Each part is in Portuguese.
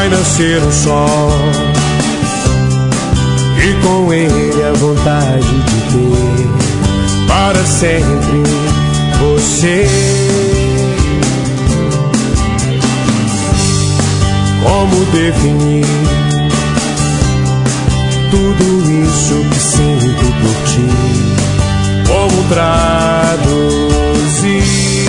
vai nascer o sol, e com ele a vontade de ter para sempre você. Como definir tudo isso que sinto por ti? Como traduzir?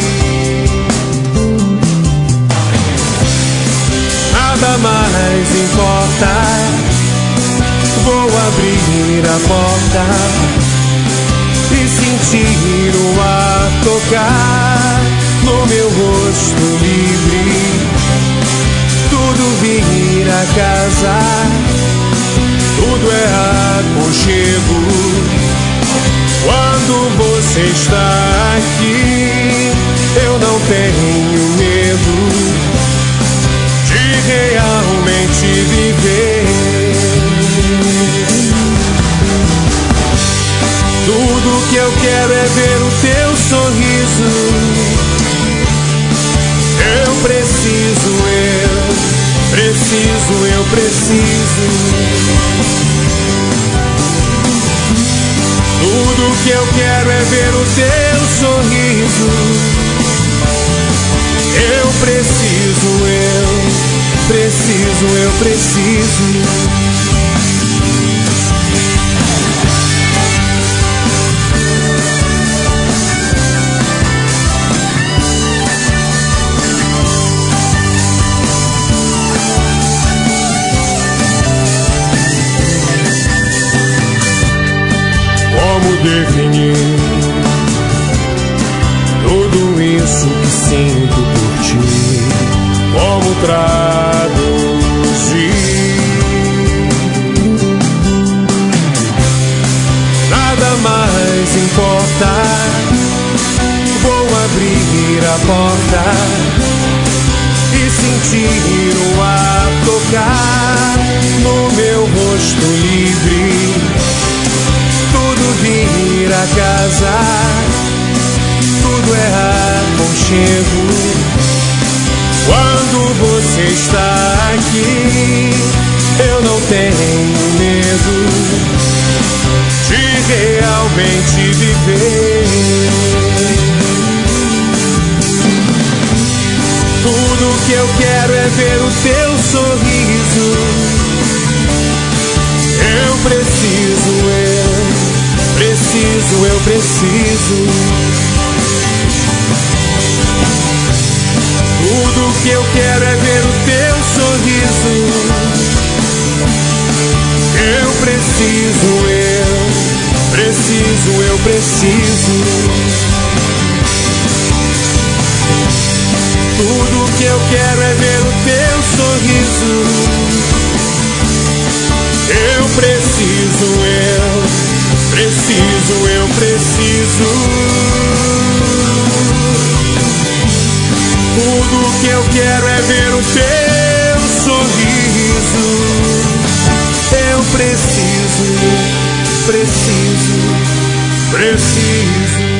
Nada mais importa. Vou abrir a porta e sentir o ar tocar no meu rosto livre. Tudo vir a casa, tudo é aconchego. Quando você está aqui, eu não tenho medo de realmente viver. Tudo que eu quero é ver o teu sorriso. Eu preciso. Tudo que eu quero é ver o teu sorriso. Eu preciso. Como definir tudo isso que sinto por ti? Como traduzir? Nada mais importa. Vou abrir a porta e sentir o ar tocar no meu rosto livre. Tudo vir a casa, tudo é aconchego. Quando você está aqui, eu não tenho medo de realmente viver. Tudo que eu quero é ver o teu sorriso. Eu preciso. Tudo que eu quero é ver o teu sorriso. Eu preciso. Tudo que eu quero é ver o teu sorriso. Eu preciso. Tudo que eu quero é ver o teu sorriso. Eu preciso.